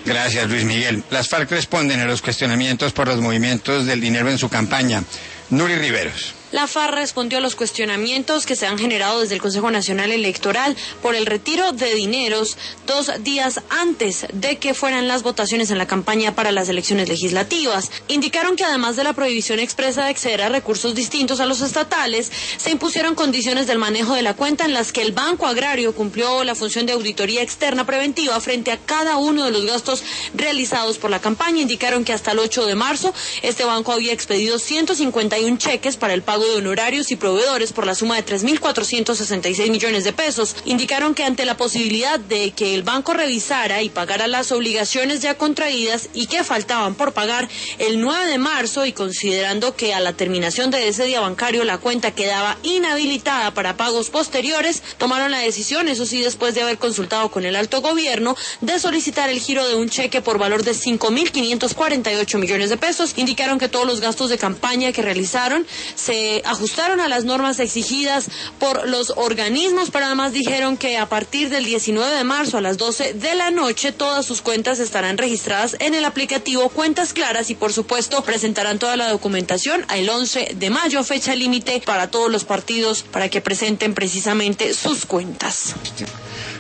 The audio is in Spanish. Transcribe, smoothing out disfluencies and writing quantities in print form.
Gracias, Luis Miguel. Las FARC responden a los cuestionamientos por los movimientos del dinero en su campaña. Nuri Riveros. La FARC respondió a los cuestionamientos que se han generado desde el Consejo Nacional Electoral por el retiro de dineros 2 días antes de que fueran las votaciones en la campaña para las elecciones legislativas. Indicaron que además de la prohibición expresa de acceder a recursos distintos a los estatales, se impusieron condiciones del manejo de la cuenta en las que el Banco Agrario cumplió la función de auditoría externa preventiva frente a cada uno de los gastos realizados por la campaña. Indicaron que hasta el 8 de marzo este banco había expedido 151 cheques para el pago de honorarios y proveedores por la suma de 3.466 millones de pesos. Indicaron que ante la posibilidad de que el banco revisara y pagara las obligaciones ya contraídas y que faltaban por pagar el 9 de marzo y considerando que a la terminación de ese día bancario la cuenta quedaba inhabilitada para pagos posteriores, tomaron la decisión, eso sí, después de haber consultado con el alto gobierno, de solicitar el giro de un cheque por valor de 5.548 millones de pesos. Indicaron que todos los gastos de campaña que realizaron se ajustaron a las normas exigidas por los organismos, pero además dijeron que a partir del 19 de marzo a las 12 de la noche todas sus cuentas estarán registradas en el aplicativo Cuentas Claras y por supuesto presentarán toda la documentación el 11 de mayo, fecha límite para todos los partidos para que presenten precisamente sus cuentas.